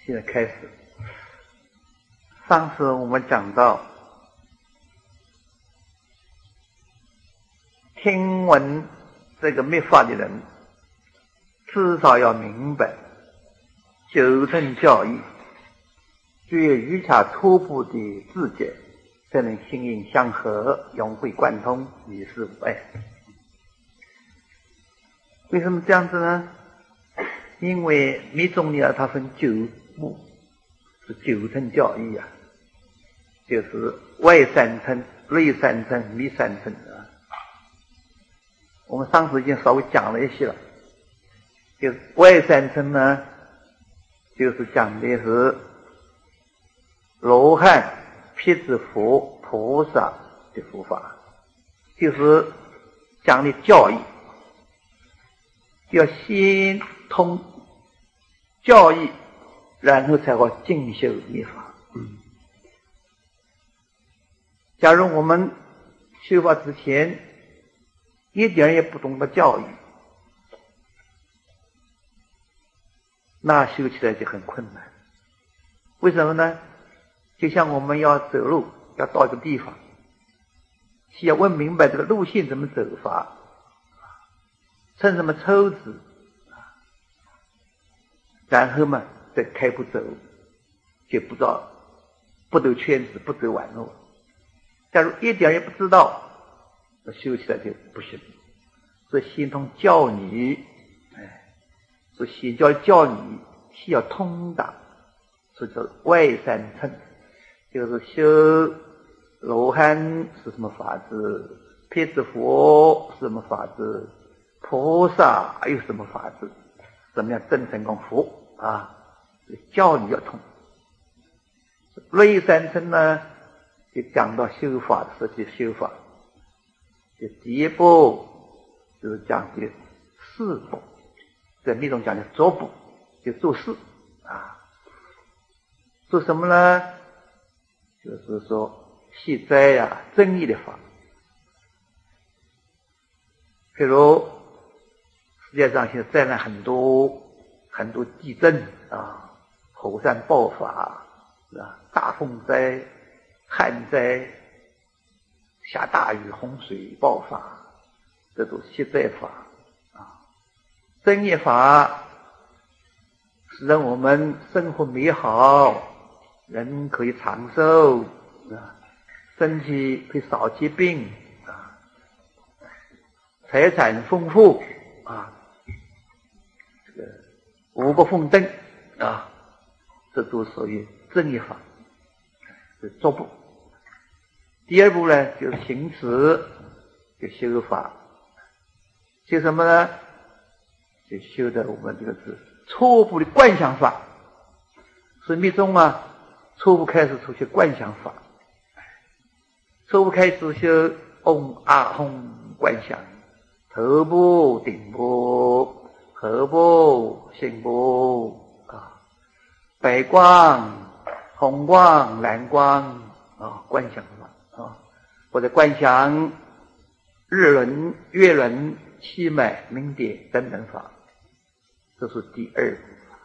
现在开始。上次我们讲到，听闻这个密法的人，至少要明白九乘教义，具有瑜伽初步的自觉，才能心印相合，融会贯通，与世无碍。为什么这样子呢？因为密宗呢，它分9部，是九乘教义啊，就是外三乘、内三乘、密三乘啊。我们上次已经稍微讲了一些了，就是外三乘呢，就是讲的是罗汉、辟支佛、菩萨的佛法，就是讲的教义，要先通教义，然后才好进修密法。假如我们修法之前一点也不懂得教育，那修起来就很困难。为什么呢？就像我们要走路，要到一个地方，需要问明白这个路线怎么走法，乘什么车子，然后嘛再开步走，就不知道不走圈子，不走弯路。假如一点也不知道，那修起来就不行。所以先通教理，所以先教理需要通达，所以叫外三乘，就是修罗汉是什么法子，辟支佛是什么法子，菩萨有什么法子，怎么样真诚功夫啊？教理要通。内三乘呢，就讲到修法的实际修法，就第一步就是讲的事步，在密宗讲的做步，就做事啊。做什么呢？就是说息灾呀、正义的法。譬如世界上现在灾难很多，很多地震啊，火山爆发啊，大风灾、旱灾、下大雨、洪水爆发，这都息灾法啊。正业法是让我们生活美好，人可以长寿啊，身体可以少疾病啊，财产丰富啊，这个五谷丰登啊，这都属于正业法，是做步。第二步呢，就是行持，就修法。修什么呢？就修的我们这个是初步的观想法。所以密宗啊，初步开始出现观想法，初步开始修嗡阿吽观想，头部、顶部、颌部、心部啊，白光、红光、蓝光啊，观想法啊，或者观想日轮、月轮、气脉、明点等等法，这是第二步。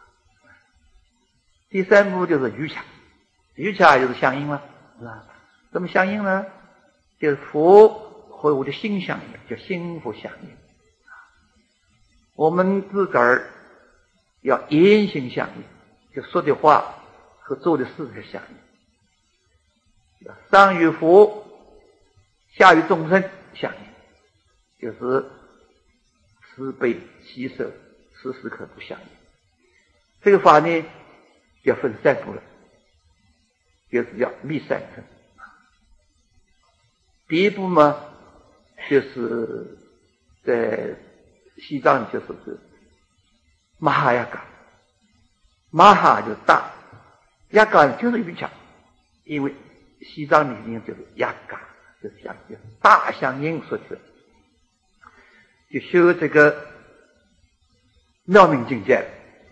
第三步就是瑜伽，瑜伽就是相应了，是吧？怎么相应呢？就是佛和我的心相应，叫心佛相应。我们自个儿要言行相应，就说的话和做的事是相应。上与佛，下与众生相应，就是慈悲喜舍，时时刻不相应。这个法呢，要分三步了，就是要密三乘。第一步嘛，就是在西藏就是马哈雅嘎，马哈就是大，雅嘎就是瑜伽，因为西藏里面就是雅嘎，就是相应，大相应说起来，就修这个妙明境界，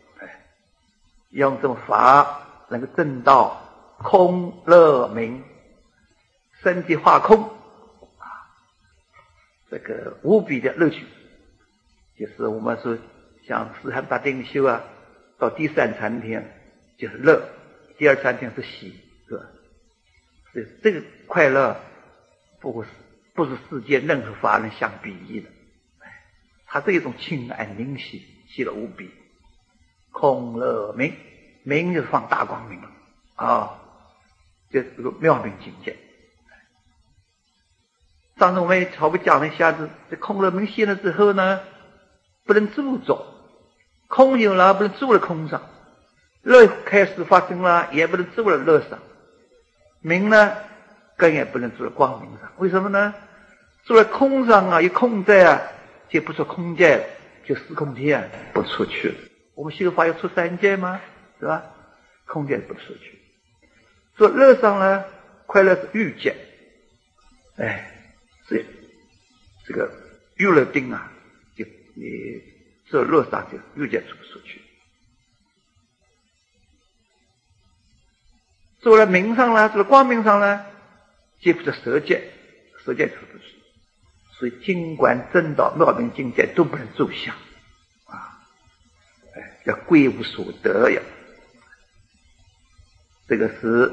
用这种法能够证到空乐明，身体化空，这个无比的乐趣。就是我们说像四汉八定修啊，到第三禅天， 就是乐，第二餐天是喜，是吧？所以这个快乐不是世间任何法能相比拟的，它是一种清安宁喜，喜乐无比。空乐明，明就是放大光明了啊，这个妙明境界。上次我们好不讲了一下子，这空乐明现了之后呢，不能住着，空有了不能住在空上，乐开始发生了也不能住在乐上，明呢更也不能住在光明上。为什么呢？住在空上啊，有空在啊，就不出空界，就四空天不出去了。我们修法要出三界吗？是吧？空界不出去。做乐上呢，快乐是欲界，所以这个欲乐定啊，就你做乐上就欲界出不出去。做了明上呢，做了光明上呢，接不着色界，色界出不去。所以尽管正道妙明境界都不能住相啊，要归无所得呀。这个是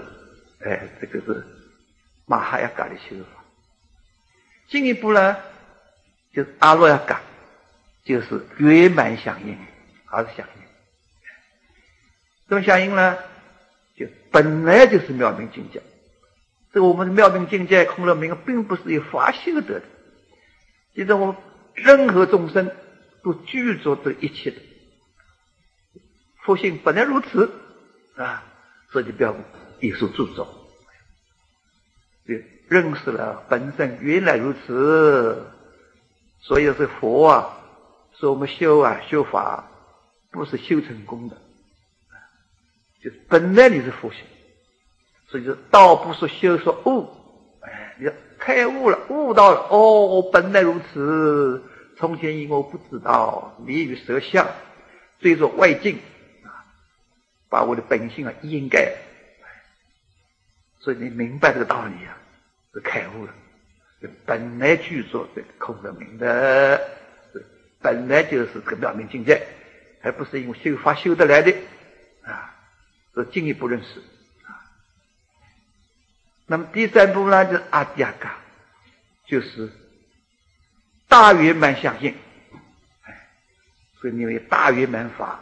马哈雅嘎的修法。进一步呢，就是阿罗雅嘎，就是圆满响应，而是响应。怎么响应呢？就本来就是妙明境界。这个我们的妙明境界空乐明并不是由法修得的，其实我们任何众生都具足这一切的佛性本来如此啊，所以就不要有所注重，就认识了本身原来如此。所以是佛啊，说我们修法不是修成功的，就是本来你是佛性，所以就道不说修说悟，你开悟了，悟到了，哦，本来如此，从前因我不知道，迷于色相，追着外境把我的本性掩盖，所以你明白这个道理啊，是开悟了。本来具足这个空乐明的，本来就是这个妙明境界，还不是因为修法修得来的啊，是进一步认识啊。那么第三步呢，就是阿底亚嘎，就是大圆满相应，所以你为大圆满法。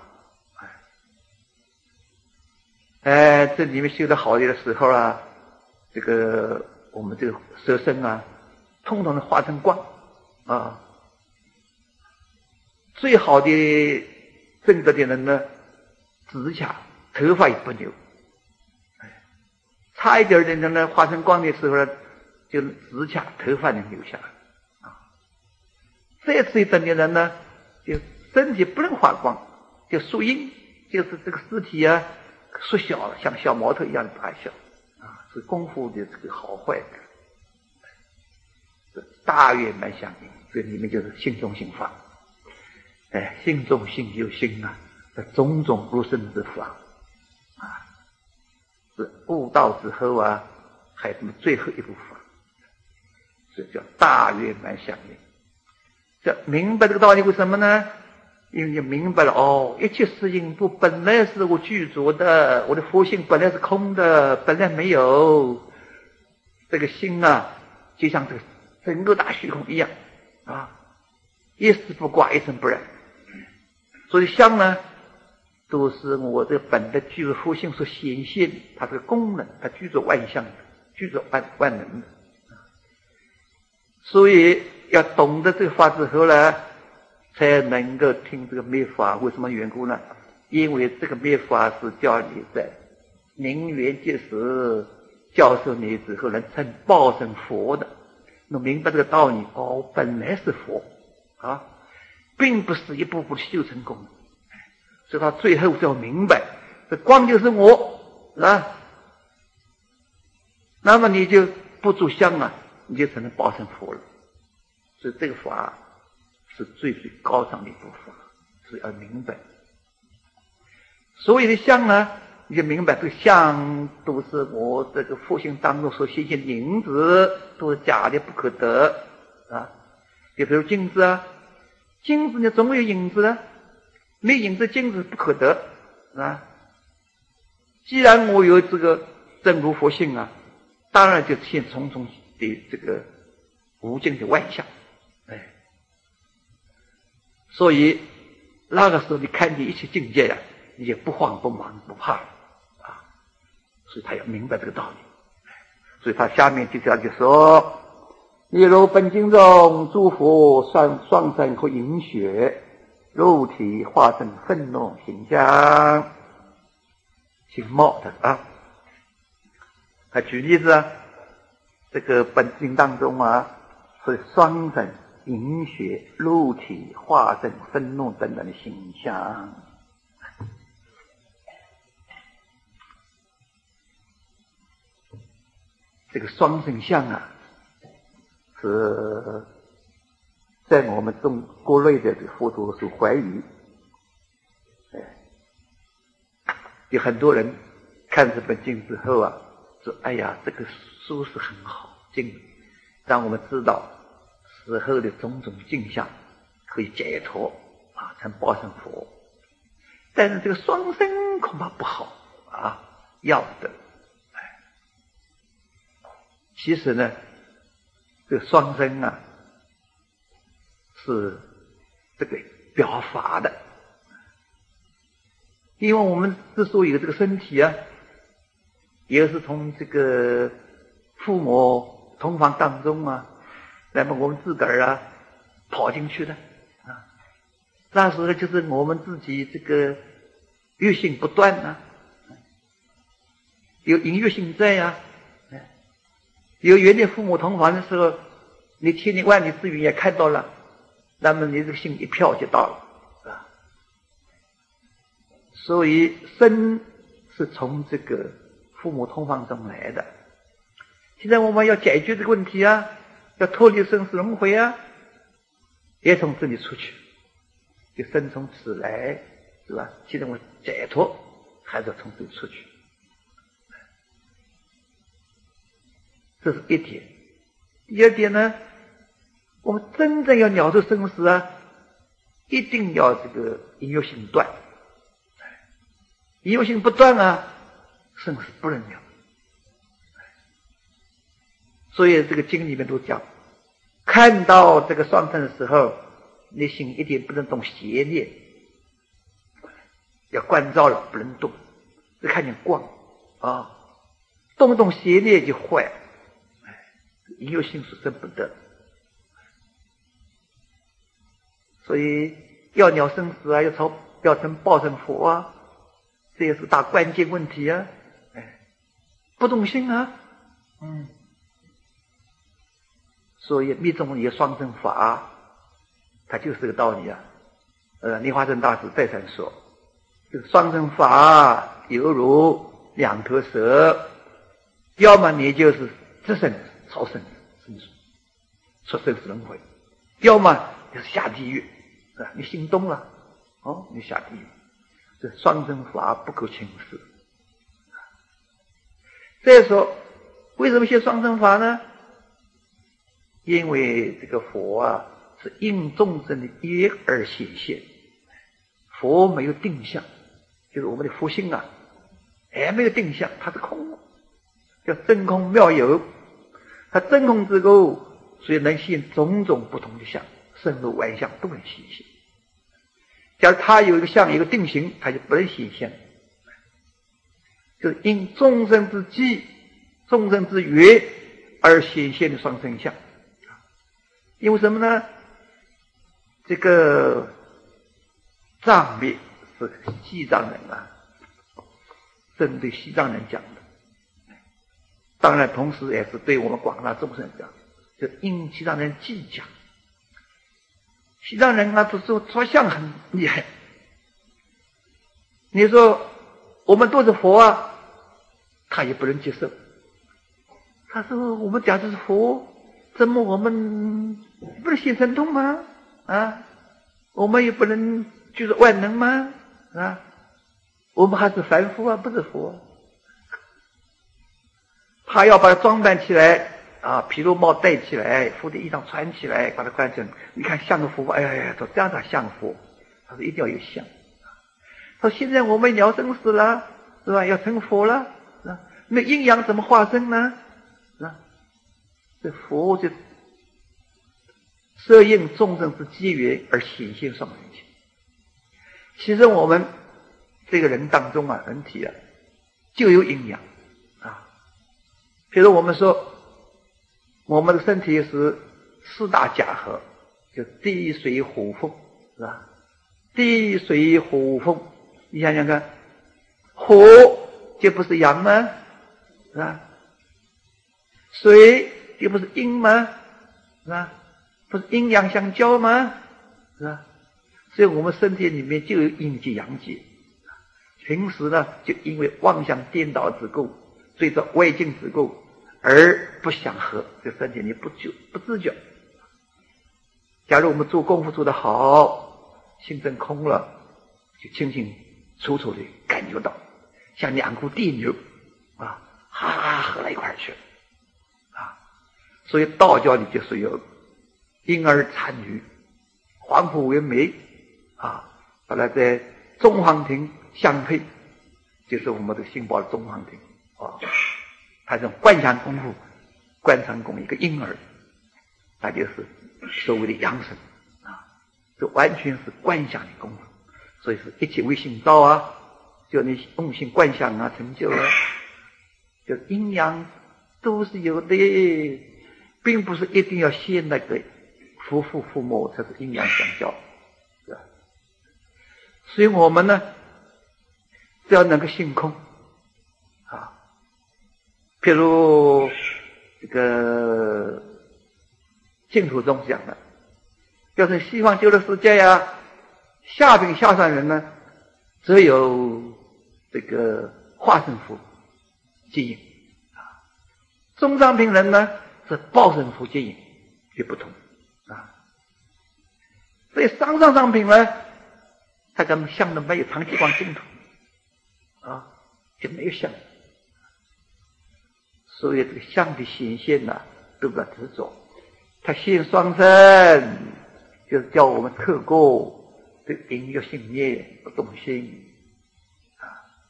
这里面修得好的时候啊，这个我们这个色身啊，通通的化成光啊。最好的正德的人呢，指甲头发也不留，差一点的人呢，化成光的时候呢，就指甲头发能留下来啊。再次一等的人呢，就身体不能发光，就缩阴，就是这个尸体啊缩小了，像小毛头一样的大小啊，是功夫的这个好坏的大圆满相应。这里面就是心中心法，心中心有心啊，这种种入生之法啊，是悟道之后啊，还有什么最后一步法，这叫大圆满相应。这明白这个道理为什么呢？因为你明白了哦，一切事因不本来是我具足的，我的佛性本来是空的，本来没有。这个心啊，就像这个整个大虚空一样啊，一丝不挂，一尘不染。所以相呢，都是我这本来具足佛性所显现，它这个功能，它具足万象的，具足万能的。所以要懂得这个法之后呢，才能够听这个灭法。为什么缘故呢？因为这个灭法是叫你在明缘结时教授你之后能成报成佛的。那明白这个道理，哦，本来是佛啊，并不是一步步修成功的。所以他最后就要明白，这光就是我啊，那么你就不住相啊，你就才能报成佛了。所以这个法是最最高尚的一部法，所以要明白。所有的相呢，你就明白这个相都是我这个佛性当中所显现的影子，都是假的不可得啊。就比如镜子啊，镜子呢总有影子啊，没影子镜子不可得啊。 既然我有这个真如佛性啊，当然就出现重重的这个无尽的万象。所以那个时候你看见一切境界呀，你就不慌不忙不怕了啊。所以他要明白这个道理。所以他下面就这样就说：例如本经中诸佛双身和饮血，肉体化成愤怒形象形貌的啊。他举例子啊，这个本经当中啊，是双身饮血肉体化成愤怒等等的形象。这个双身相啊，是在我们中国内的佛陀所怀疑。有很多人看这本经之后啊，说：“哎呀，这个书是很好经，让我们知道死后的种种境象，可以解脱啊，成报成佛。但是这个双身恐怕不好啊，要的。”其实呢，这个双身啊，是这个表法的。因为我们之所以有这个身体啊，也是从这个父母同房当中啊，那么我们自个儿啊跑进去的啊。那时候就是我们自己这个欲性不断啊，有淫欲性在啊。有缘的父母同房的时候，你千里万里之远也看到了，那么你这个心一飘就到了啊。所以身是从这个父母同房中来的。现在我们要解决这个问题啊，要脱离生死轮回啊，也从这里出去，就身从此来，是吧？现在我解脱还是要从这里出去。这是一点。第二点呢，我们真正要了脱生死啊，一定要这个淫欲性断。淫欲性不断啊，生死不能了。所以这个经里面都讲，看到这个双身的时候，你心一定不能动邪念，要关照了不能动，只看见光啊，动邪念就坏了。淫欲性是生不得，所以要了生死啊，要成报成佛啊，这也是大关键问题啊。不动心啊，所以密宗也双生法，它就是这个道理啊。莲花生大师再三说，这个双生法犹如两头蛇，要么你就是直生超生生死，出生死轮回；要么就是下地狱，是吧？你心动了，你下地狱。这双生法不可轻视。再说，为什么学双生法呢？因为这个佛啊，是应众生的业而显现。佛没有定向，就是我们的佛性啊，没有定向，它是空，叫真空妙有。它真空之后，所以能现种种不同的相，深入万象都能显现。假如它有一个相，有一个定型，它就不能显现。就是因众生之机、众生之缘而显现的双生相。因为什么呢？这个藏密是西藏人啊，针对西藏人讲的。当然同时也是对我们广大众生讲，就因西藏人计讲。西藏人啊，都说着相很厉害。你说我们都是佛啊，他也不能接受。他说我们讲的是佛，怎么我们不能现神通吗？啊，我们也不能就是万能吗？啊，我们还是凡夫啊，不是佛。他要把它装扮起来啊，皮肉帽戴起来，佛的衣裳穿起来，把它穿成，你看像个佛，哎呀，都这样才像佛。他说一定要有像。他说现在我们了生死了， 是吧？要成佛了，是吧？那阴阳怎么化生呢？是吧？这佛就摄应众生之机缘而显现双生性。其实我们这个人当中啊，人体啊，就有阴阳啊。比如我们说，我们的身体是四大假合，就地水火风，是吧？地水火风，你想想看，火就不是阳吗？是吧？水就不是阴吗？是吧？不是阴阳相交吗？是吧？所以我们身体里面就有阴极阳极。平时呢，就因为妄想颠倒之故，随着外境之故而不想和，这身体里不自觉。假如我们做功夫做得好，心真空了，就清清楚楚的感觉到，像两股地牛啊，哈合到一块儿去啊。所以道教里就是有婴儿产女，黄虎为媒啊，后来在中黄庭相配，就是我们的新宝的中黄庭啊，他这种观想功夫，观想功一个婴儿，那就是所谓的养生啊，这完全是观想的功夫，所以是一切为心造啊，就你用心观想啊，成就啊，就阴阳都是有的，并不是一定要先那个夫妇父母才是阴阳相交，是吧？所以我们呢，只要能够心空啊，譬如这个净土中讲的，要是西方极乐世界呀，下品下善人呢，只有这个化身佛接引啊，中上品人呢是报身佛接引，就不同啊。所以上品呢，他跟相的没有长期光净土啊，就没有相。所以这个相的显现呢，都不要执着。他现双身，就是叫我们透过这个隐约性念不动心啊。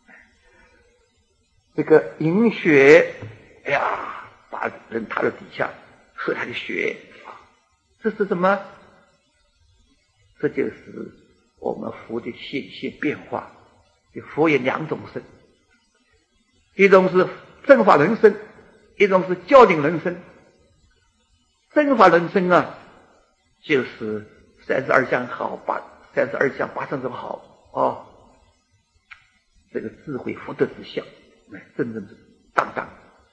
这个饮血，哎呀，把人踏到底下喝他的血啊，这是什么？这就是我们佛的显现变化。佛有两种身，一种是正法人身，一种是教定人身。正法人身啊，就是32相好32相8乘种好哦，这个智慧福德之相，真正是当当。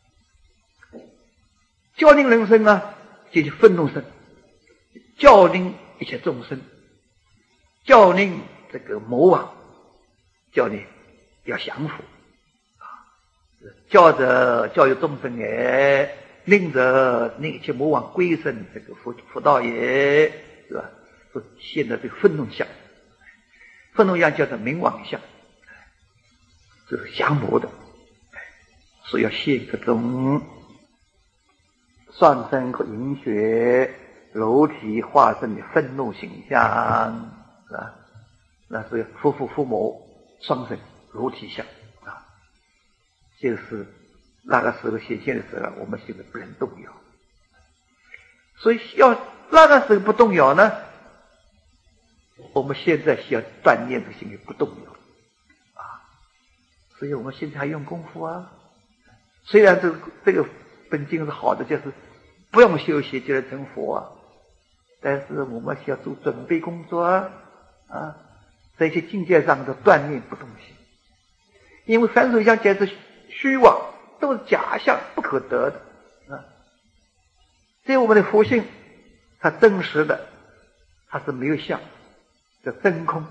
教定人身啊，就是愤怒身，教令一切众生，教令这个魔王，叫你要降服啊，教育众生也，令着那一切魔王归顺这个佛道也，是吧？说现在这个愤怒相，愤怒相叫做冥王相，这是降魔的，所以要现各种上身和饮血柔体化身的愤怒形象，是吧？那所以夫妇父母双身柔体相啊，就是那个时候显现的时候，我们现在不能动摇。所以要那个时候不动摇呢，我们现在需要锻炼的心不动摇啊。所以我们现在还用功夫啊。虽然这个本经是好的，就是不用修习就能成佛啊，但是我们需要做准备工作啊，在一些境界上的锻炼不动心。因为凡所相皆是虚妄，都是假象，不可得的啊。所以我们的佛性，它真实的，它是没有相，叫真空。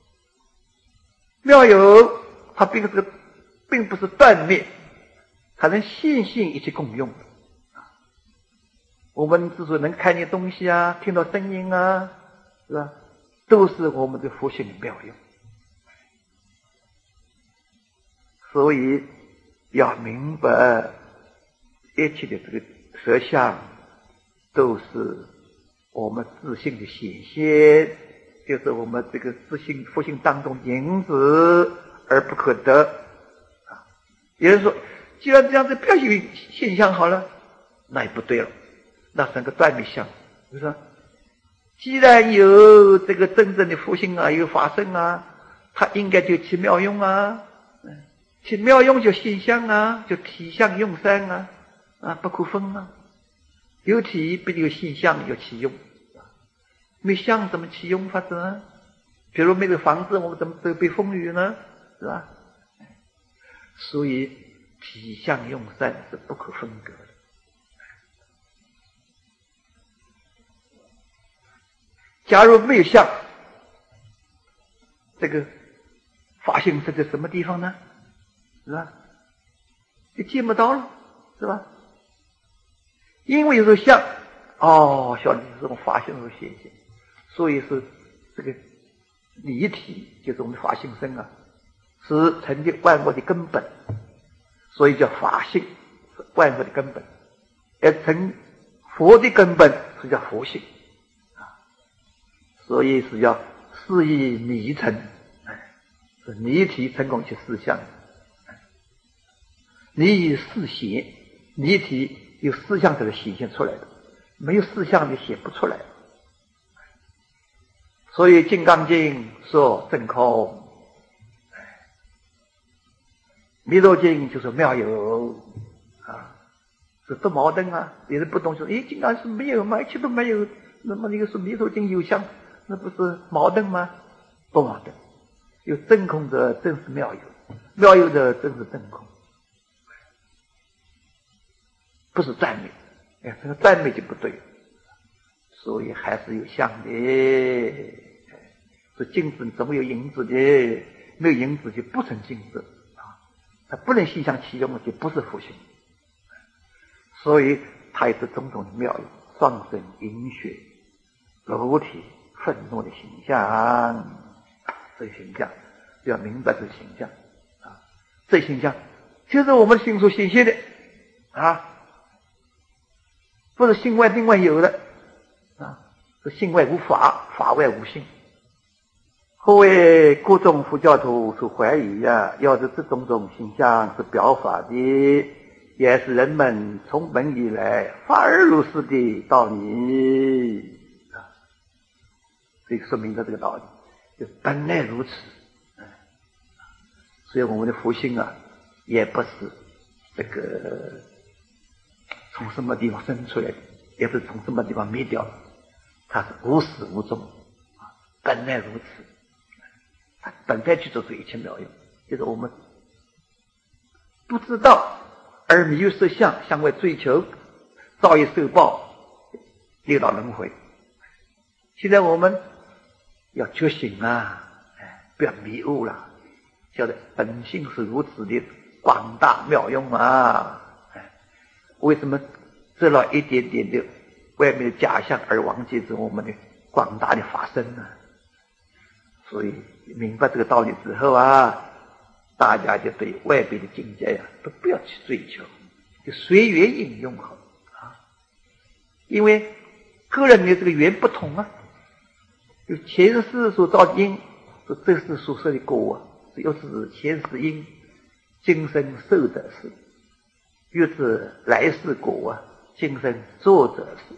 妙有，它并不是断灭，它能现性一起共用的。我们之所以能看见东西啊，听到声音啊，是吧？都是我们的佛性的妙用。所以要明白一切的这个实相都是我们自性的显现，就是我们这个自性佛性当中因子而不可得有人说，既然这样子不要有现象好了，那也不对了，那是个断灭相。就说，既然有这个真正的佛性啊，有法身啊，它应该就起妙用啊，起妙用就现象啊，就体相用三啊，不可分啊。有体必定有现象，有起用。没相怎么起用法子呢？比如没有房子，我们怎么都被风雨呢？是吧？所以体相用三是不可分割的。假如没有相，这个法性是在什么地方呢？是吧？就见不到了，是吧？因为有这个相，晓得是这种法性的现象，所以是这个离体，就是我们的法性身啊，是成就万物的根本，所以叫法性，是万物的根本。而成佛的根本是叫佛性啊，所以是要是以离成，是离体成功去思想，离以思显，离体有思想这个显现出来的，没有思想你写不出来。所以《金刚经》说真空，《弥陀经》就说妙有啊，这不矛盾啊。别人不懂说，金刚是没有吗？一切都没有，那么你说《弥陀经》有相，那不是矛盾吗？不矛盾。有真空者正是妙有，妙有者正是真空，不是赞美。这个赞美就不对，所以还是有相的。这镜子怎么有影子的？没有影子就不成镜子啊，它不能现象起用，就不是佛性。所以它也是种种的妙有，双身、银血、裸体、愤怒的形象。这个形象要明白这个形象啊，这形象就是我们心所显现的啊，不是心外另外有的啊，是心外无法，法外无心。何谓各种佛教徒所怀疑呀？要是这种形象是表法的，也是人们从本以来法而如是的道理啊。这个说明了这个道理，就本来如此。所以我们的佛性啊，也不是这个从什么地方生出来的，也不是从什么地方灭掉的，它是无始无终啊，本来如此。它本来去做出一切妙用，就是我们不知道而迷于色相，向外追求，造业受报，六道轮回。现在我们要觉醒啊，不要迷雾了，晓得本性是如此的广大妙用啊！为什么遮了一点点的外面的假象而忘记着我们的广大的法身呢？所以明白这个道理之后啊，大家就对外边的境界呀，都不要去追求，就随缘应用好啊。因为个人的这个缘不同啊，就前世所造的因，是这世所受的果啊，又是前世因，今生受者是，又是来世果啊，今生作者是。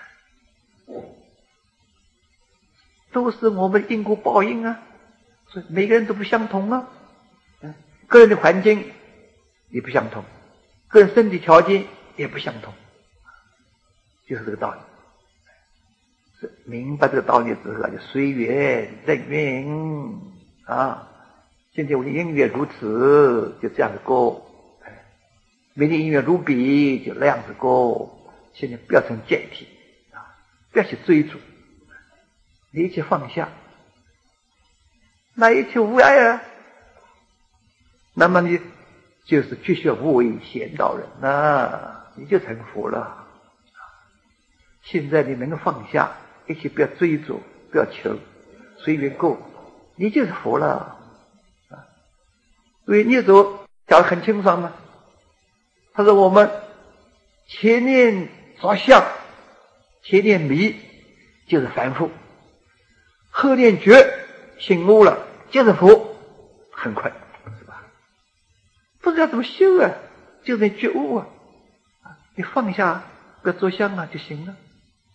都是我们因果报应啊，所以每个人都不相同啊。个人的环境也不相同，个人身体条件也不相同，就是这个道理。是明白这个道理之后啊，就随缘任运啊。今天我的因缘如此，就这样子过；明天因缘如彼，就那样子过。现在不要成见体啊，不要去追逐。你一切放下，那一切无碍啊，那么你就是绝学无为贤道人啊，你就成佛了。现在你能放下，一切不要追逐，不要求，随缘过，你就是佛了啊。所以你说讲得很清爽嘛，他说我们前念着相，前念迷，就是凡夫。后念觉醒悟了，就是佛，很快，是吧？ 不知道怎么修啊，就是觉悟啊，你放下不要着相啊就行了。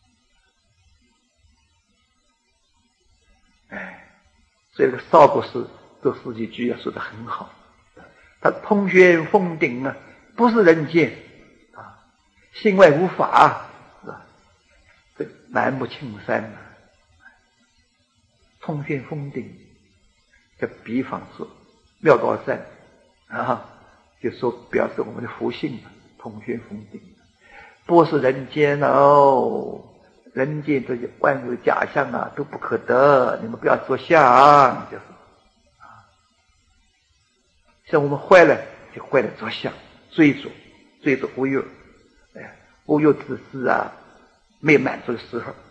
所以这个邵博士这四句句说得很好，他通宣封顶啊，不是人间啊，心外无法是吧？这南木青山啊，通宣封顶，就比方说妙高山啊，就说表示我们的福性啊，通宣封顶，不是人间哦。人间这些万有假象啊，都不可得，你们不要着相，就是啊。像我们坏了，就坏了着相，追逐无有，无有之事啊，没满足的时候，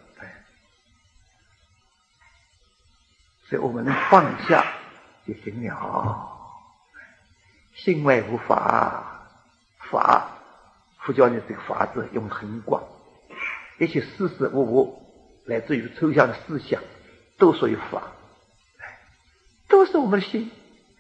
所以我们能放下就行了。心外无法，法，佛教的这个法字用很广。一切事事物物，来自于抽象的思想，都属于法，都是我们的心。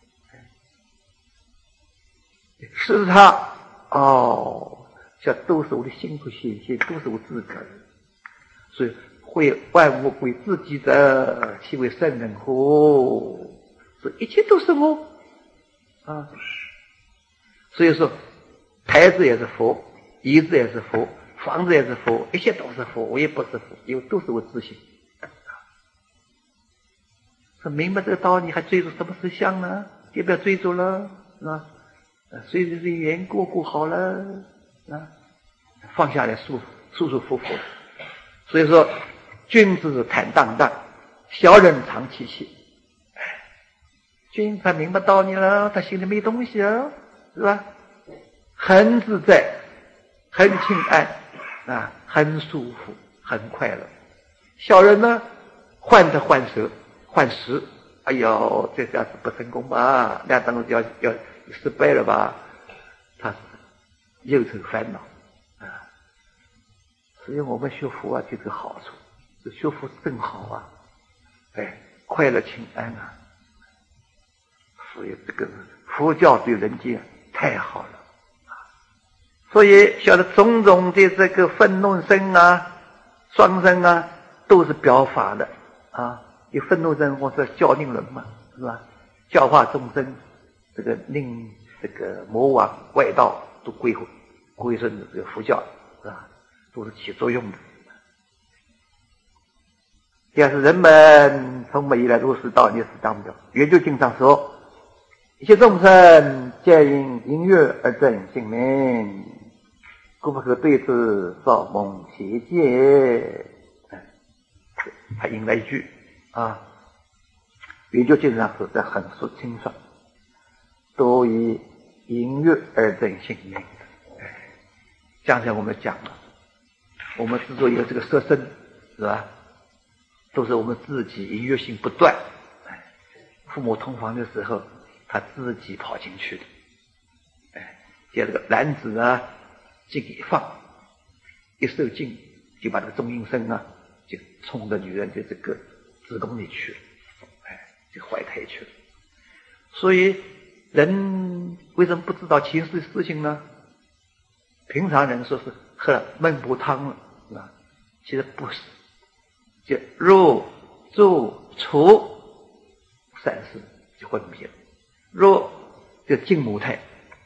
是它这都是我的心所显现，都是我自个儿。所以会万物归自己者，其为圣人乎？所以一切都是我啊。所以说，台子也是佛，椅子也是佛。房子也是佛，一切都是佛，我也不是佛，因为都是我自性。说明白这个道理，还追逐什么实相呢？也不要追逐了，是吧？随着这缘过好了，啊，放下来舒服服。所以说，君子坦荡荡，小人长戚戚。君子他明白道理了，他心里没东西了，是吧？很自在，很清安。很舒服，很快乐。小人呢，患得患失，哎呦，这下子不成功吧？那当中要失败了吧？他是忧愁烦恼啊。所以我们学佛啊，就这个好处，这学佛真好啊，快乐清安啊。所以这个佛教对人间太好了。所以晓得种种的这个愤怒声啊、双声啊，都是表法的啊。有愤怒声或者教令人嘛，是吧？教化众生，这个令这个魔王外道都归顺这个佛教，是吧？都是起作用的。第二是人们从每一来入世道理是当表，圆觉经上说，一切众生皆因音乐而证性命。故不可对之造梦邪见。他引了一句啊，圆觉经上说的很说清楚，都以音乐而证性命。刚才我们讲了，我们之所以有这个色身，是吧？都是我们自己音乐性不断。父母同房的时候，他自己跑进去的。像这个男子啊，劲一放，一受劲就把这个中阴身啊，就冲着女人的这个子宫里去了，就怀胎去了。所以人为什么不知道前世的事情呢？平常人说是喝孟婆汤了，是吧？其实不是，就入住除三世就昏迷了。入就进母胎，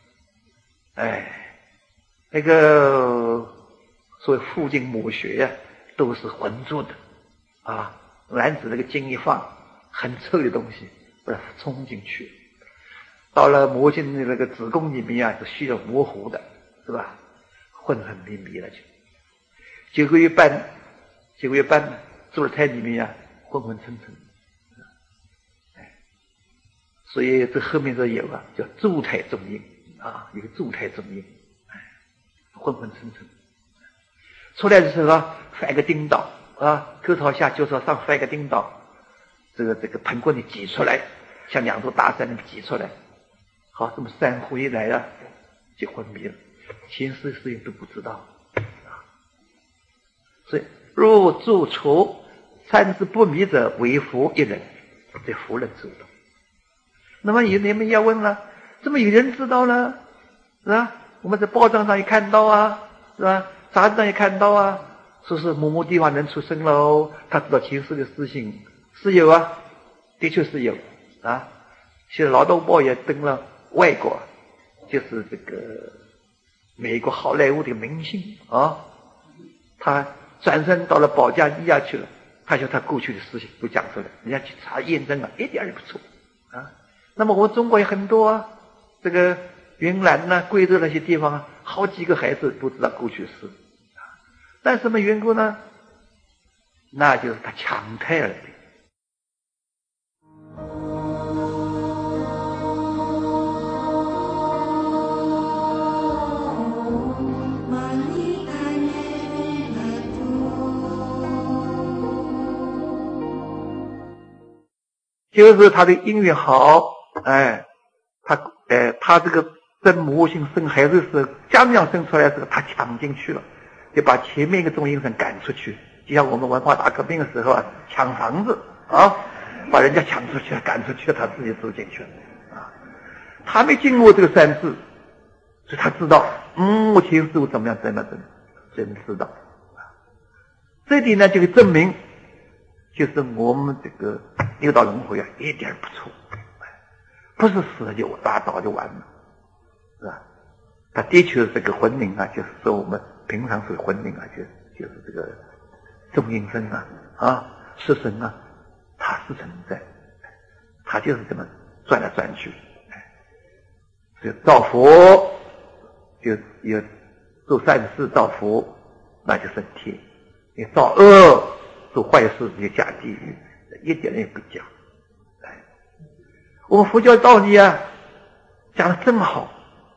那个所谓父精母血呀，都是浑浊的啊。男子那个精一放，很臭的东西把它冲进去，到了母亲的那个子宫里面啊，是虚的模糊的，是吧？昏昏迷迷了就9个月半住在胎里面啊，昏昏沉沉。所以这后面这有啊，叫住胎中阴啊，一个住胎中阴，昏昏沉沉。出来的时候啊，翻个颠倒啊，沟朝下就朝上翻个颠倒，这个盆棍里挤出来，像2座大山那么挤出来。好，这么3回来啊，就昏迷了，前世事情都不知道啊。所以入住除3之不迷者，为佛一人，这佛人做的。那么你们要问了， 怎么有人知道呢？是吧？我们在报章上也看到啊，是吧？杂志上也看到啊，说是某某地方人出生了，他知道前世的事情，是有啊，的确是有啊。现在《劳动报》也登了外国，就是这个美国好莱坞的明星啊，他转身到了保加利亚去了，他说他过去的事情都讲出来，人家去查验证了，一点也不错啊。那么我们中国也很多啊，这个云南呐、贵州那些地方啊，好几个孩子都知道过去的事，但什么缘故呢？那就是他强态了的。就是他的姻缘好，他这个生母性生孩子的时候，将要生出来的时候，他抢进去了，就把前面一个中阴身赶出去，就像我们文化大革命的时候啊，抢房子啊，把人家抢出去了，赶出去了，他自己住进去了啊。他没经过这个三世，所以他知道母亲是怎么样，真知道。这点呢，就可以证明，就是我们这个六道轮回啊，一点不错，不是死了就打倒就完了，是吧？他的确是这个魂灵啊，就是说我们平常说的魂灵啊，就是这个中阴身啊，尸神啊，它是存在，它就是这么转来转去。所以造佛就有做善事造佛，那就升天；你造恶做坏事就下地狱，一点也不讲。我们佛教道理啊，讲得真好，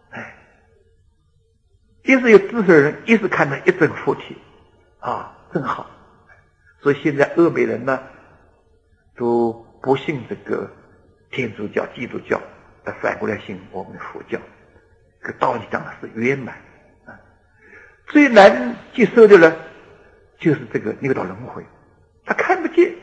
一是有智慧的人，一是看到一真佛体啊，真好。所以现在欧美人呢，都不信这个天主教、基督教，反过来信我们的佛教。这个道理讲的是圆满啊。最难接受的呢，就是这个六道轮回，他看不见，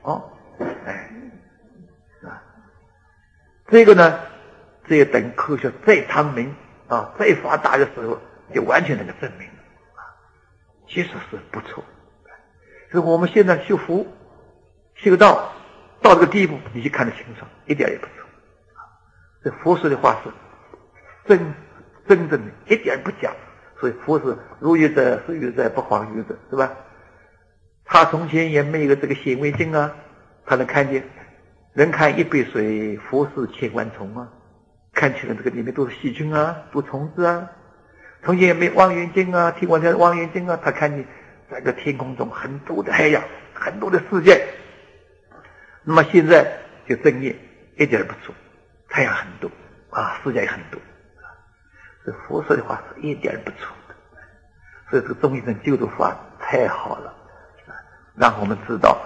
这个呢，只有等科学再昌明啊，再发达的时候，就完全能够证明啊，其实是不错。所以我们现在修福、修道到这个地步，你就看得清楚，一点也不错。这佛说的话是真正的，一点不假。所以佛是如有者是有者，不妨有者，是吧？他从前也没有这个显微镜啊，他能看见。人看一杯水，佛是千万重啊，看起来这个里面都是细菌啊，都是虫子啊。从前也没望远镜啊，听过这望远镜啊，他看见在这天空中很多的太阳，很多的世界。那么现在就正业一点也不错，太阳很多啊，世界也很多。这佛说的话是一点也不错的，所以这个中医生救度法太好了，让我们知道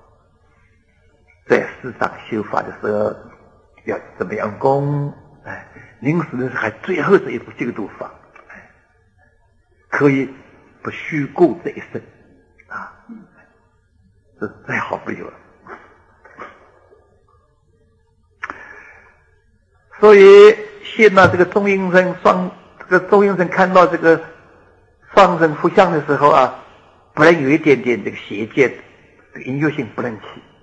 在世上修法的时候要怎么样攻，临死的时候还最后这一步救度法，可以不虚过这一生啊，这再好不有了。所以现在这个中阴身看到这个双身佛像的时候啊，不能有一点点这个邪见，这个隐喻性不能起。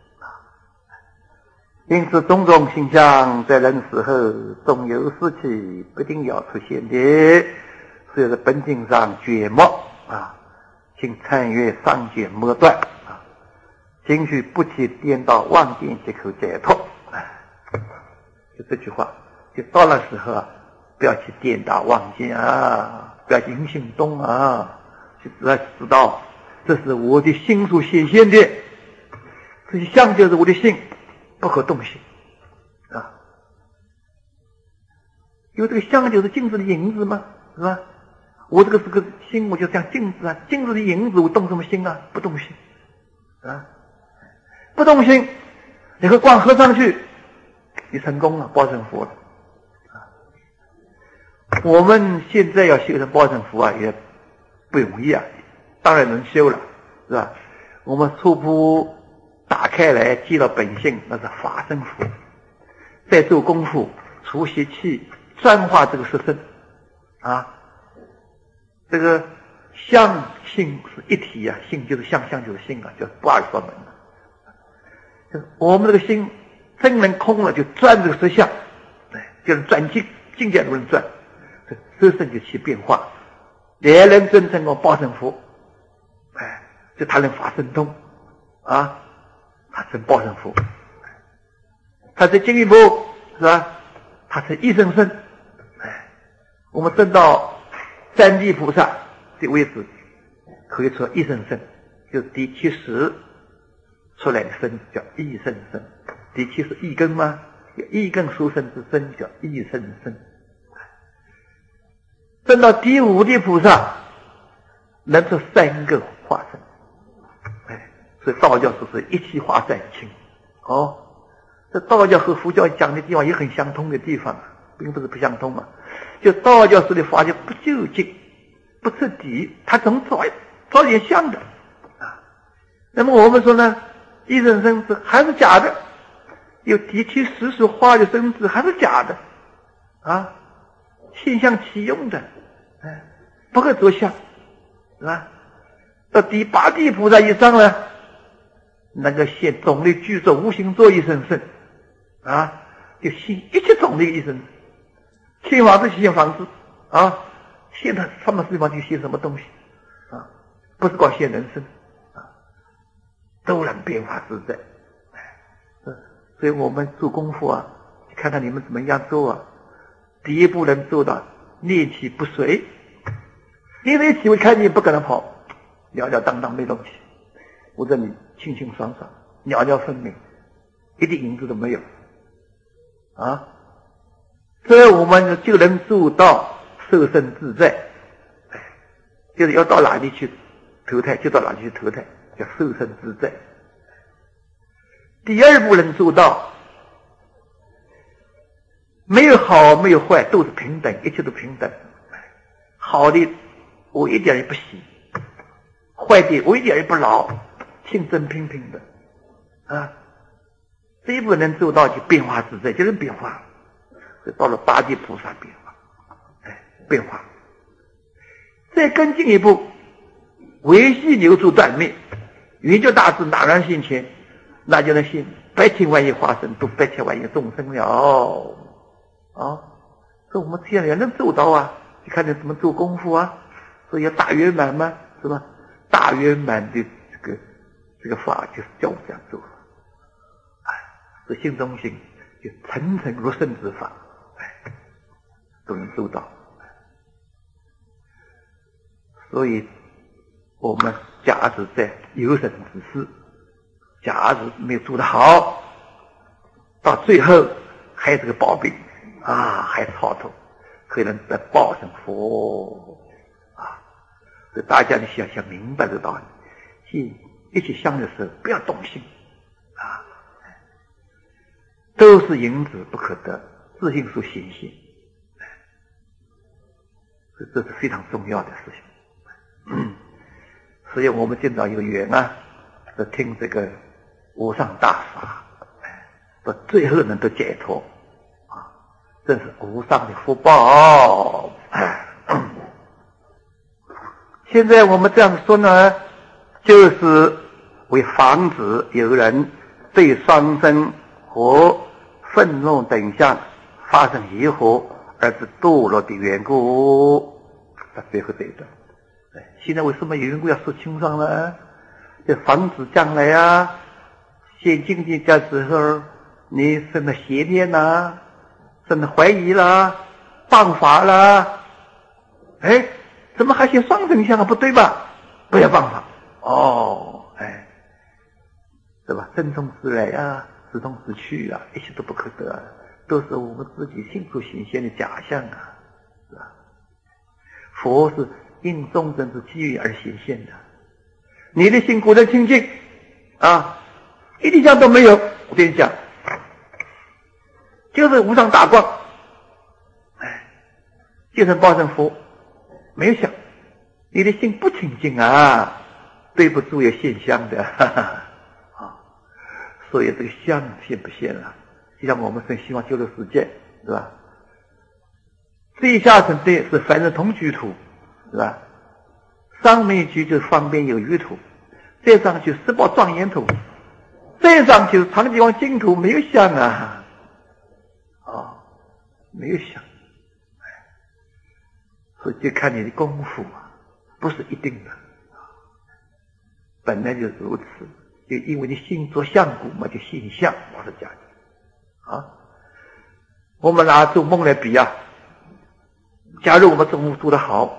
因此种种形象在人死后总有时期不定要出现的，所以在本经上绝末啊，请参阅上卷末段啊，今须不起颠倒妄见即可解脱。就这句话，就到了时候啊，不要去颠倒妄见啊，不要去行动啊，就知道这是我的心所显现的，这些相就是我的心。不可动心啊！因为这个相就是镜子的影子嘛，是吧？我这个是个心，我就像镜子啊，镜子的影子，我动什么心啊？不动心啊！不动心，你和光合上去，你成功了，报成佛了啊！我们现在要修成报成佛啊，也不容易啊，当然能修了，是吧？我们初步打开来见到本性，那是法身佛。再做功夫，除习气， 转化这个色身啊。这个相性是一体啊，性就是相，相就是性啊，叫不二法门啊。我们这个心真能空了，就转这个实相，就是转境界不能转，这色身就起变化。两人真正我报成佛，就他能发神通啊，他成报成佛。他再进一步是吧？他成一生生。我们证到三地菩萨的位置，可以说一生生，就是第70出来的身叫一生生。第70一根吗？一根殊胜之身叫一生生。证到第5地菩萨，能做3个化身。所以道教说是一气化三清。这道教和佛教讲的地方也很相通的地方，并不是不相通嘛。就道教说的法就不究竟、不彻底，它总找点像的啊。那么我们说呢，一生生是还是假的，有第70所化的生子还是假的啊，现象起用的，不可着相，是吧？到第8地菩萨以上呢，那个现种类具足无形作一生生啊，就现一切种类一生，现法子现房子啊，现在什么地方就现什么东西啊，不是光现人生啊，都能变化自在。所以我们做功夫啊，看看你们怎么样做啊。第一步能做到念气不随，你那气会看你不跟他跑，了了当当没东西，或者你清清爽爽，了了分明，一点影子都没有啊。所以我们就能做到受身自在，就是要到哪里去投胎就到哪里去投胎，叫受身自在。第2步能做到没有好没有坏，都是平等，一切都平等。好的我一点也不喜，坏的我一点也不恼，清真平平的啊。这一步能做到就变化自在，就是变化。所以到了8地菩萨变化，变化。再更进一步，维系牛足断灭，云就大智哪然现前，那就能现8千万亿化身，度8千万亿众生了啊！所以我们这样也能做到啊！你看你怎么做功夫啊？所以要大圆满嘛，是吧？大圆满的这个法就是叫我这样做，是心中心就层层入圣之法，都能做到。所以我们假使在有生之事，假如没有做得好，到最后还是个毛病啊，还超脱，可能再报成佛啊。所以大家你想明白这个道理，一起相的时候不要动心啊，都是引子不可得，自性所显现，这是非常重要的事情。所以我们今早有缘啊，是听这个无上大法，到最后能够解脱啊，真是无上的福报。现在我们这样说呢，就是为防止有人对双生和愤怒等相发生疑惑而是堕落的缘故。最后这一段，现在为什么有缘故要说清爽呢？就防止将来啊，现境界的时候，你生了邪念啦，生了怀疑啦，谤法啦，怎么还写双生相啊？不对吧？不要谤法对吧？真从自来啊，自从自去啊，一切都不可得啊，都是我们自己心所显现的假象啊，是吧？佛是因众生之机缘而显现的，你的心果然清净啊，一点相都没有。我跟你讲，就是无上大光，就是报成佛，没有想，你的心不清净啊，对不住有现象的，所以这个相现不现啊？就像我们生希望救度世界，是吧？ 最下层的是凡人同居土，是吧？上面居就是方便有余土，再上去十宝庄严土，再上去是长吉王净土，没有相啊，没有相，所以就看你的功夫啊，不是一定的，本来就如此，就因为你心着相故嘛，就心相，我是讲的啊。我们拿做梦来比啊，假如我们功夫做得好，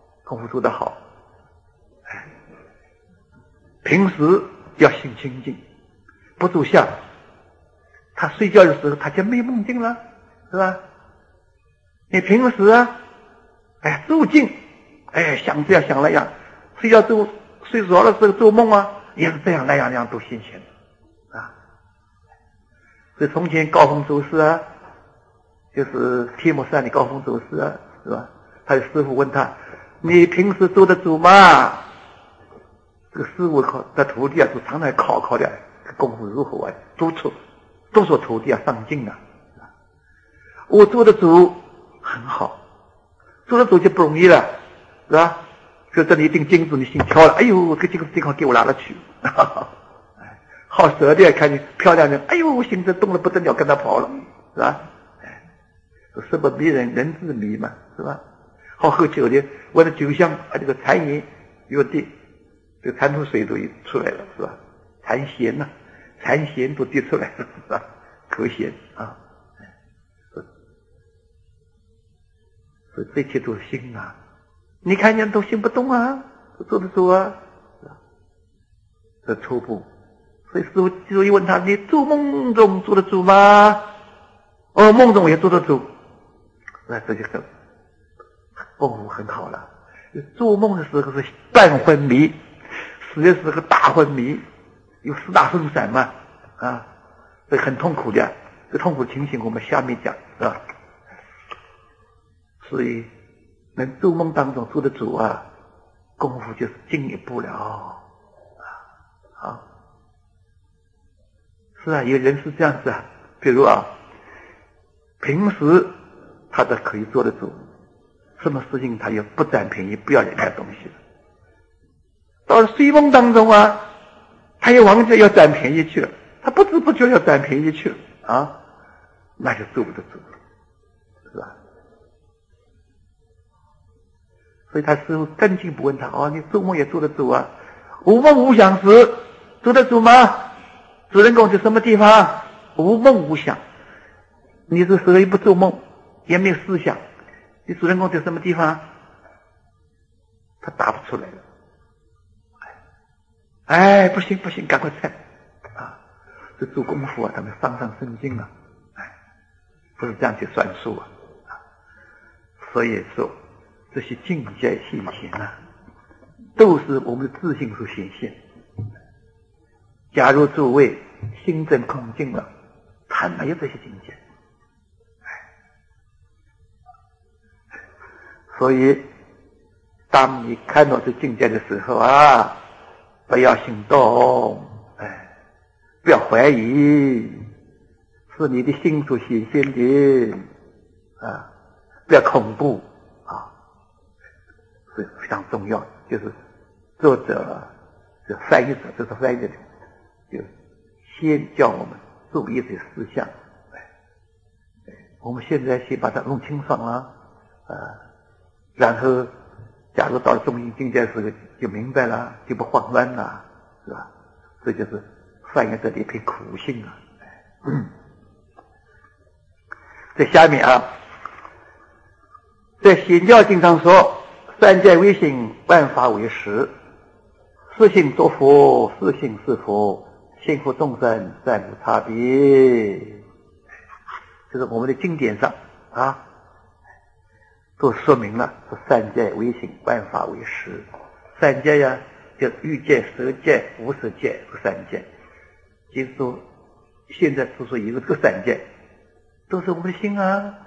平时要心清净，不住相，他睡觉的时候他就没梦境了，是吧？你平时啊，住静，想这样想那样，睡着的时候做梦啊，也是这样那样都新鲜啊。所以从前高峰祖师啊，就是铁木山的高峰祖师啊，是吧？他的师傅问他：“你平时坐得住吗？”这个师傅的徒弟啊，就常常考的功夫如何啊，督促徒弟啊上进啊。我坐得住很好，坐得住就不容易了，是吧？就这里一定金子，你心跳了，哎呦，这个地方给我拿了去，好蛇的看见漂亮的，哎呦，我心真动了不得了，跟他跑了，是吧？是不迷人之迷嘛，是吧？好喝酒的，闻了酒香，这个残盐有滴，这个残土水都出来了，是吧？残涎呐，残涎都滴出来了，是吧？可咸啊！所以这些都是心啊，你看见都心不动啊，坐得住啊，这初步。所以师父就问他：“你做梦中坐得住吗？”哦，梦中也坐得住。那这就是功夫很好了。做梦的时候是半昏迷，死的时候大昏迷，有四大分散嘛，所以很痛苦的。这痛苦情形我们下面讲，是吧？所以能做梦当中做得住啊，功夫就是进一步了啊。是啊，有人是这样子啊，比如平时他都可以做得住，什么事情他也不占便宜，不要人家东西。到了睡梦当中啊，他也忘记要占便宜去了，他不知不觉要占便宜去了啊，那就做不得住，是吧？所以他师父更进一步问他：“你做梦也做得住啊？无梦无想时做得住吗？”主人公在什么地方？无梦无想。你这时候也不做梦，也没有思想，你主人公在什么地方？他答不出来了。不行，赶快猜啊！这做功夫啊，他们上神经啊，不是这样去算数啊。所以说，这些境界现前啊，都是我们的自信所显现。假如诸位心正空净了，他没有这些境界。所以当你看到这境界的时候啊，不要心动，不要怀疑，是你的心所显现的不要恐怖所以非常重要。就是作者这翻译者，这是翻译的，就先叫我们注意这思想。我们现在先把它弄清爽了然后假如到了中心境界的时候就明白了，就不慌乱了，是吧？这就是翻译者的一片苦心啊。在下面在显教经上说：“三界唯心，万法唯识。是心作佛，是心是佛，心佛众生暂无差别。”这是我们的经典上都说明了，说三界唯心，万法唯识。三界呀，就欲界、色界、无色界这三界。就是说，现在之所以有这个三界，都是我们的心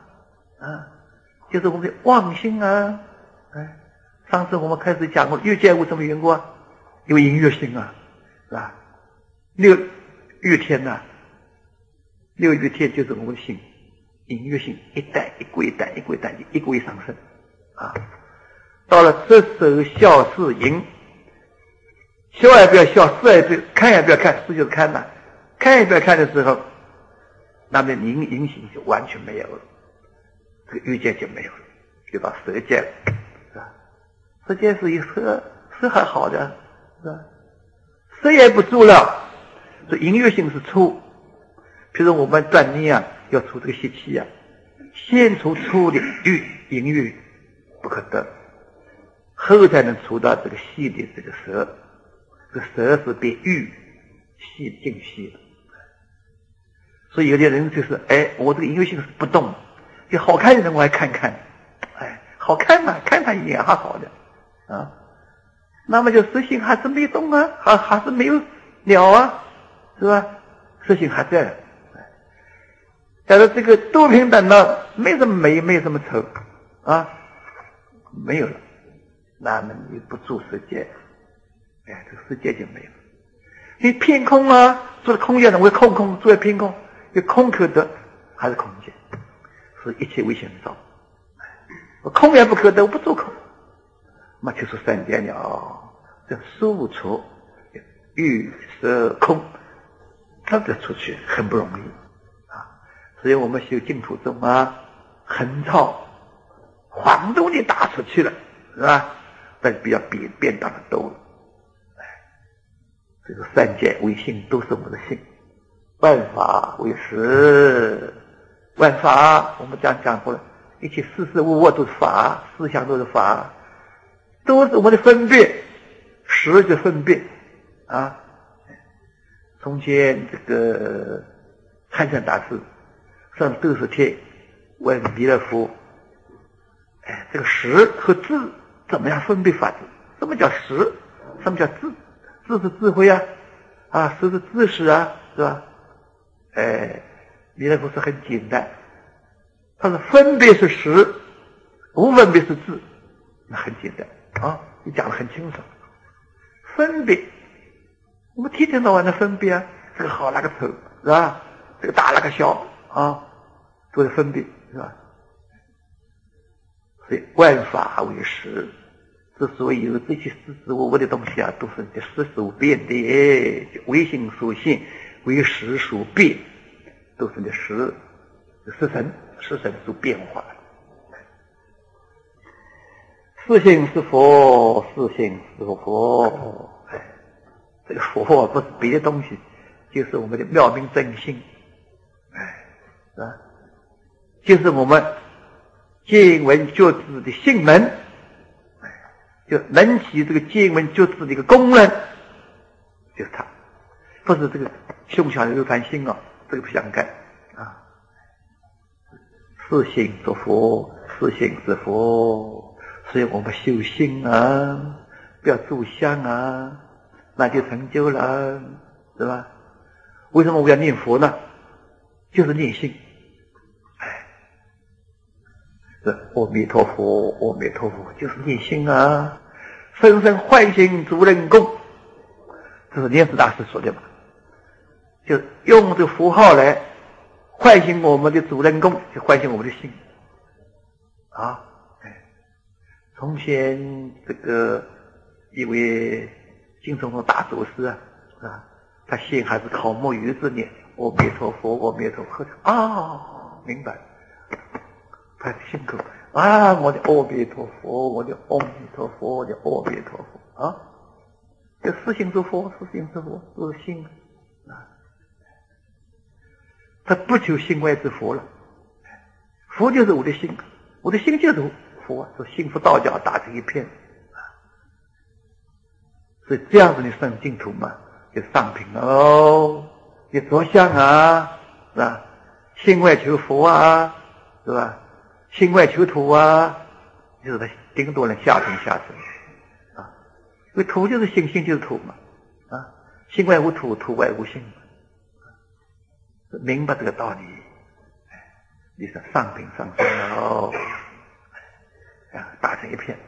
就是我们的妄心上次我们开始讲过，欲界为什么缘故因为淫欲心是吧？六欲天就是我们的心， 隐约性一代一过一代一过一代一过一上升啊。到了这时候笑是淫，笑也不要笑，视也不要看也不要看，视就是看嘛，看也不要看的时候，那么淫性就完全没有了，这个欲界就没有了，就到色界了，是吧？色界是一色还好的，是吧？色也不住了，所以淫欲性是除。譬如我们锻炼啊，要除这个习气啊，先除粗的淫欲不可得，后才能除到这个细的这个色。这个色是被欲细尽细的，所以有的人就是我这个淫欲性是不动，就好看的人我还看看，好看嘛，看他一眼还好的啊，那么就色性还是没动啊，还是没有了啊，是吧？色性还在。但是这个都平等了，没什么美，没什么丑啊，没有了，那么你不住世界，这个世界就没有。你偏空啊，做空界的为空，做偏空，有空可得还是空界，是一切为现造。空也不可得，我不做空，那就是三界了。这数处欲色空，它得出去很不容易。所以我们修净土宗啊，横超黄都你打出去了，是吧？但是比较变大的多了。这个三界为性都是我们的性，万法为实，万法我们讲过了，一切事事物物都是法，思想都是法，都是我们的分别，实就分别啊。从前这个参禅大师上斗十帖问弥勒佛，这个实和智怎么样分别法子？什么叫实？什么叫智？智是智慧啊，实是知识啊，是吧？弥勒佛说很简单，他说分别是实，无分别是智，那很简单啊，你讲得很清楚。分别，我们天天到晚的分别啊，这个好那个丑，是吧？这个大那个小啊。都是分别，是吧？所以万法为实，之所以有这些事事物物的东西啊，都是实所变的，为心所现，为实所变，都是实神所变化。是性是佛，是性是佛。这个佛不是别的东西，就是我们的妙明真心，是吧？就是我们见闻觉知的性能，就能起这个见闻觉知的一个功能，就是它，不是这个胸小有凡心这个不相干啊。是心是佛，是心是佛，所以我们修心啊，不要住相啊，那就成就了，是吧？为什么我要念佛呢？就是念心。阿弥陀佛，阿弥陀佛，就是念心啊！深深唤醒主人公，这是莲池大师说的嘛？就用这个符号来唤醒我们的主人公，就唤醒我们的心啊！从前这个一位净宗的大祖师啊，他心还是靠木鱼字念阿弥陀佛，阿弥陀佛明白。他心口我的阿弥陀佛，我的阿弥陀佛，我的阿弥陀佛啊！这是心是佛，是心是佛，都是心啊！他不求心外之佛了，佛就是我的心，我的心就是佛，是心佛道教打成一片啊！所以这样子你上净土嘛，就上品了你着相啊，是吧？心外求佛啊，是吧？心外求土啊，就是他顶多能下沉啊，因为土就是心，心就是土嘛啊，心外无土，土外无心，明白这个道理，你是上品上升了打成一片，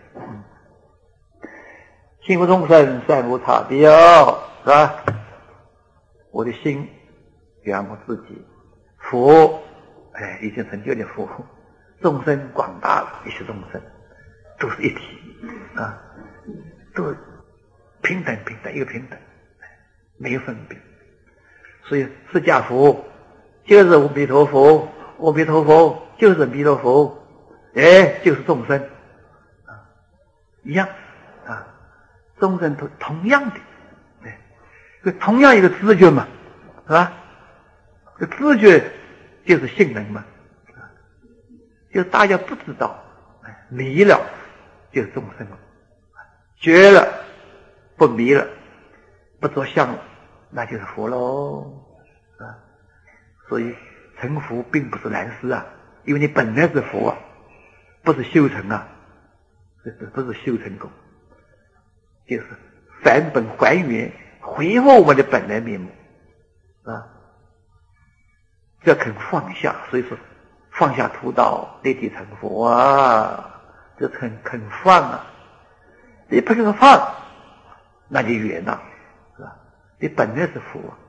心无众生，善无差别是吧？我的心圆我自己，佛已经成就了佛，众生广大了，一切众生都是一体啊，都平等，一个平等，没有分别。所以释迦佛就是阿弥陀佛，阿弥陀佛就是弥勒佛，就是众生啊，一样啊，众生都同样的，同样一个知觉嘛，是吧？这知觉就是性能嘛，就是大家不知道，迷了就是众生了，觉了不迷了，不着相了，那就是佛喽啊！所以成佛并不是难事啊，因为你本来是佛啊，不是修成啊，不是修成功，就是返本还原，恢复我们的本来面目啊！这肯放下，所以说放下屠刀，立地成佛啊！这肯放啊！你不肯放，那就远了，是吧？你本来是佛啊，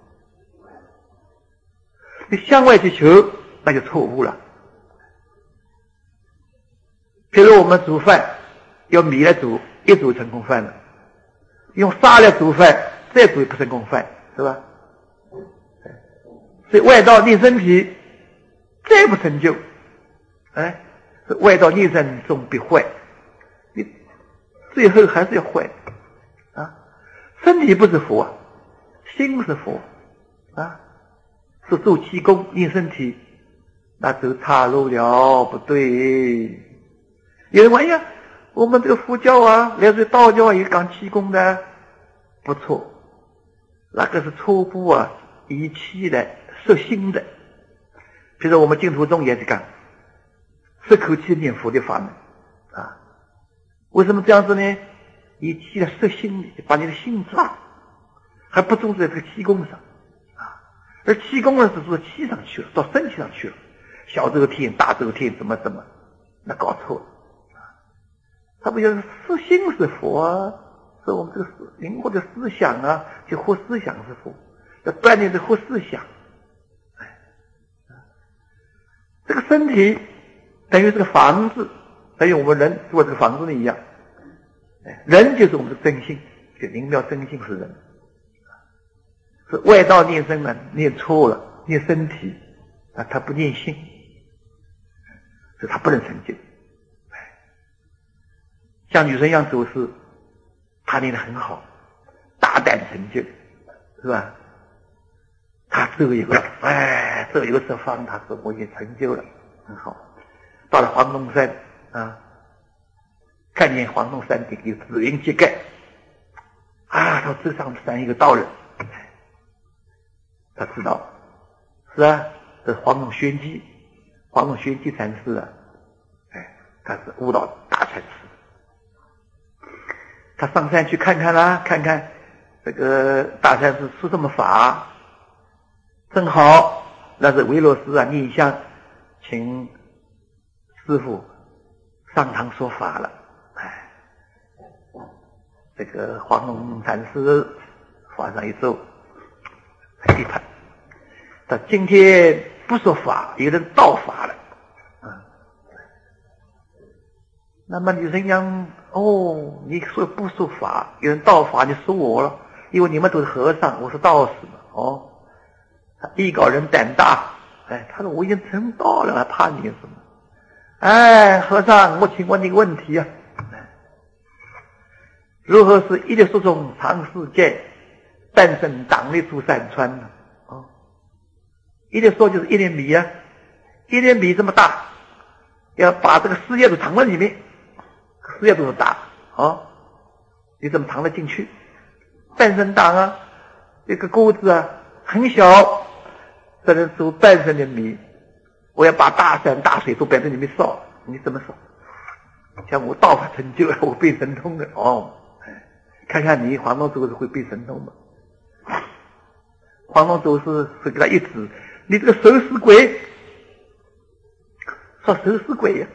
你向外去求，那就错误了。比如我们煮饭，用米来煮，一煮成功饭了；用沙来煮饭，再煮不成功饭，是吧？所以外道逆身体，再不成就，外道逆身终必坏，你最后还是要坏啊！身体不是佛啊，心是佛啊！是做气功逆身体，那就岔路了，不对。有人问呀，我们这个佛教啊，来自道教也讲气功的，不错，那个是初步啊，以气的摄心的。比如我们净土宗也是讲摄口气念佛的法门啊。为什么这样子呢？以气来摄心，把你的心抓，还不重视在这个气功上啊。而气功呢是说气上去了，到身体上去了，小周天、大周天怎么，那搞错了啊。他不就是摄心是佛啊，是我们这个灵活的思想啊，就活思想是佛，要锻炼这活思想。这个身体等于这个房子，等于我们人做这个房子一样，人就是我们的真心，就灵妙真心是人。是外道念身呢，念错了，念身体啊，他不念心，所以他不能成就。像女生一样走势，他念得很好，大胆成就，是吧？他走一个，走一个十方，他说我已经成就了，很好。到了黄龙山啊，看见黄龙山顶有紫云揭盖啊，到这上山一个道人，他知道是啊，这是黄龙玄机，黄龙玄机禅师啊，他是悟道大禅师。他上山去看看啦，看看这个大禅师出什么法，正好那是维罗斯啊念香，请师父上堂说法了。这个黄龙禅师法上一坐，一拍，他今天不说法，有人道法了。那么女生讲，你说不说法，有人道法，你说我了，因为你们都是和尚，我是道士嘛。他艺高人胆大，他说我已经成道了，还怕你什么？和尚，我请问你个问题啊，如何是一粒树中藏世界，半生党内出山川呢？一粒树就是一粒米啊，一粒米这么大，要把这个世界都藏在里面，世界都是大你怎么藏得进去？半生党啊，这个锅子啊很小，只能煮半升的米，我要把大山大水都摆在里面烧，你怎么烧？像我道法成就了，我变神通的看看你黄龙祖师会变神通吗？黄龙祖师是给他一指，你这个手死鬼，说手死鬼呀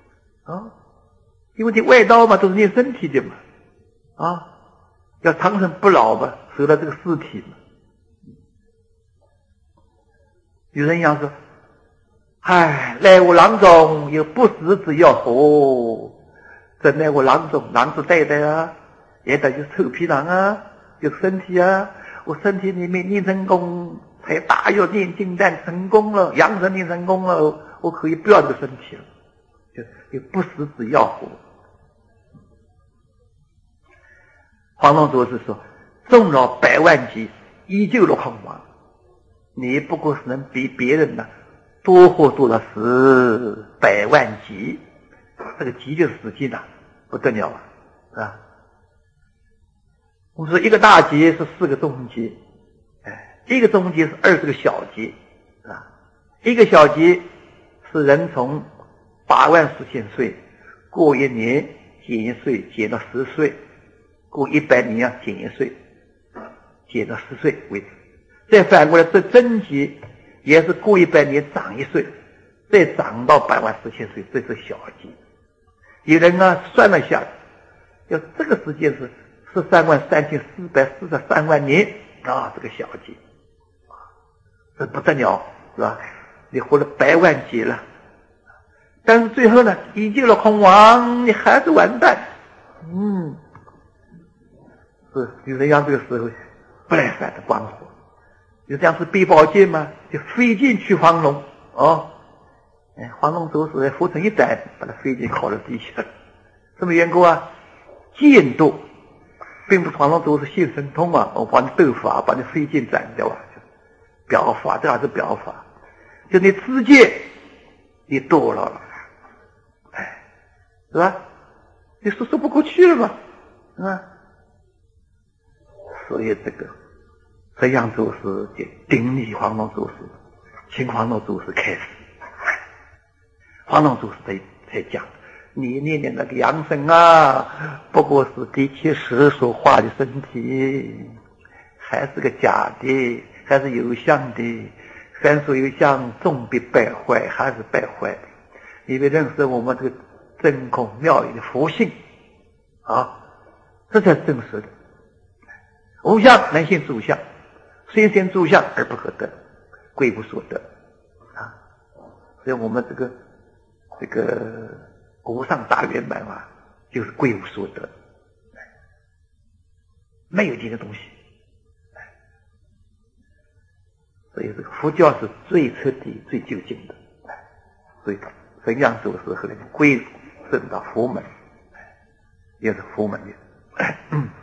因为你外道嘛都是念身体的嘛要长生不老嘛，守了这个尸体嘛。有人讲说， 来我郎中有不食之要何？真来我郎中，郎子带啊，也得就是臭皮囊啊，就是身体啊。我身体里面练成功，才大要练金丹成功了，养生练成功了，我可以不要这个身体了，就有不食之要何？黄龙祖师说：纵扰100万劫，依旧落空亡。你不过是能比别人呢多活多少10-100万劫，这个劫就是时间了，不得了啊，是吧？我们说一个大劫是4个中劫，一个中劫是20个小劫，是吧？一个小劫是人从84000岁过1年减1岁，减到10岁，过100年啊减1岁，减到10岁为止。再反过来，这真劫也是过100年长1岁，再长到84000岁，这是小劫。有人啊算了下，要这个时间是133443万年啊，这个小劫，这不得了，是吧？你活了100万劫了，但是最后呢，依旧了空亡，你还是完蛋。是有人让这个时候不来烦的光火，就这样是背宝剑嘛，就飞剑去黄龙哦。黄龙祖师扶成一斩，把他飞剑敲到地下。什么缘故啊？剑斗，并不是黄龙祖师现神通啊，我帮你斗法，把你飞剑斩掉啊，表法，这还是表法。就你持剑，你堕落了，是吧？你说不过去了嘛，是吧？所以这样祖师就顶礼黄龙祖师，请黄龙祖师开始。黄龙祖师才讲，你念的那个阳神啊，不过是第7识所化的身体，还是个假的，还是有相的，凡所有相，终必败坏，还是败坏的。因为认识我们这个真空妙有的佛性啊，这才是真实的。无相能现诸相，虽现诸相而不可得，归无所得啊。所以我们这个无上大圆满啊，就是归无所得，没有这个东西。所以这个佛教是最彻底、最究竟的。所以神阳祖师后来归顺到佛门，也是佛门的。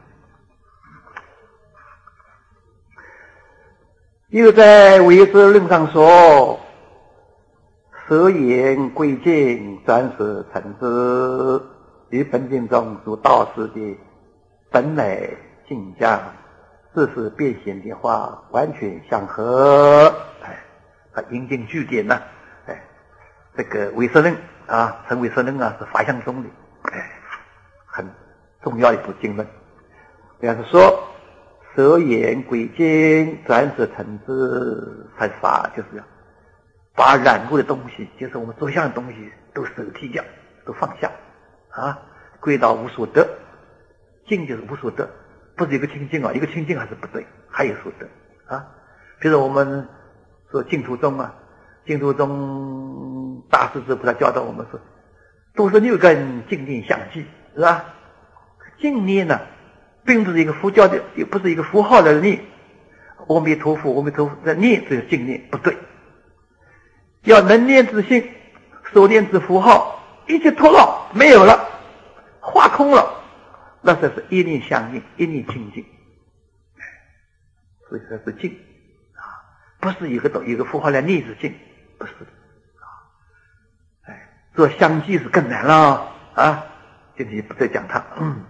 又在唯识论上说，舍言归尽，转识成之，与本经中诸道士的本来境相，这是变现的话完全相合。他引经据典呢，这个唯识论啊，成唯识论啊是法相宗的，很重要一部经论。要是说舍言归尽，转识成之，才法就是要把染污的东西，就是我们着相的东西都舍弃掉，都放下啊，归到无所得。净就是无所得，不是一个清净啊，一个清净还是不对，还有所得啊。比如我们说净土宗啊，净土宗大势至菩萨教导我们说，都是6根净念相继，是吧？净念呢，并不是一个佛教的，也不是一个符号的念，阿弥陀佛，阿弥陀佛的念，这是净念，不对。要能念之心，所念之符号，一切脱落，没有了，化空了，那才是一念相应，一念清净。所以说是净啊，不是一个符号来念是净，不是的啊。做相继是更难了啊，今天不再讲它。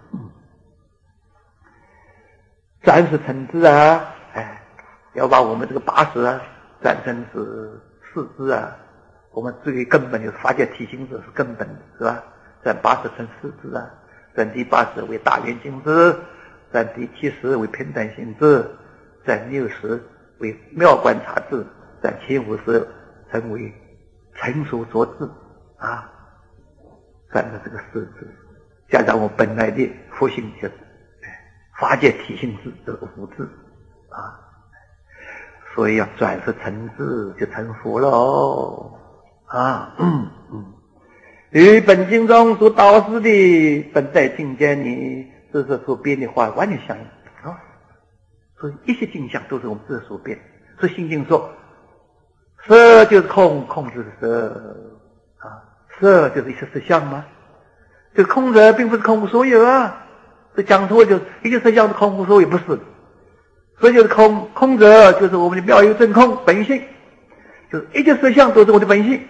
转识成之啊，要把我们这个8识啊转成是4支啊，我们最根本就是法界体性智是根本的，是吧？转8识成4支啊，转第8识为大圆镜智，转第7识为平等性智，转6识为妙观察智，转前5识成为成熟着智啊，转的这个4支，加上我本来的佛性就是法界体性智，这个5智啊。所以要转识成智，就成佛了与本经中所导师的本在境界里，这是所变的话完全相应啊。所以一切境象都是我们自所变。所以心经说，色就是空，空就是色啊，色就是一切实相吗？这个空者并不是空无所有啊，这讲错就是一切实相是空无所有，不是。所以就是空者就是我们的妙有真空本性，就是一切实相都是我的本性。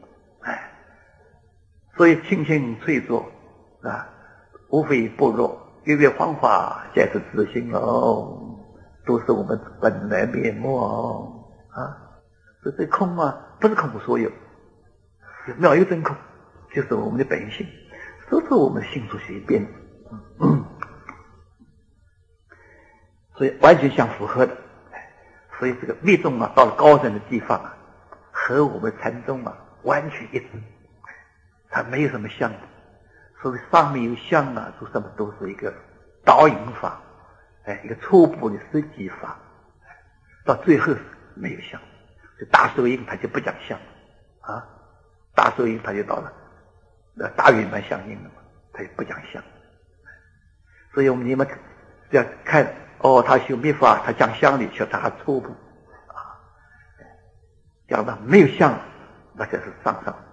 所以清清脆弱啊，无非般若，月月黄花皆是自性哦，都是我们本来面目哦所以这空不是空无所有，妙有真空就是我们的本性，都是我们的性所随变所以完全相符合的。所以这个密宗到了高深的地方和我们禅宗完全一致，它没有什么相，所谓上面有相说什么都是一个导引法，一个初步的实际法，到最后没有相。就大受印它就不讲相大受印它就到了大圆满相应了嘛，它就不讲相。所以你们要看他修密法，他讲相理，说他还初步讲到没有相，那就是上上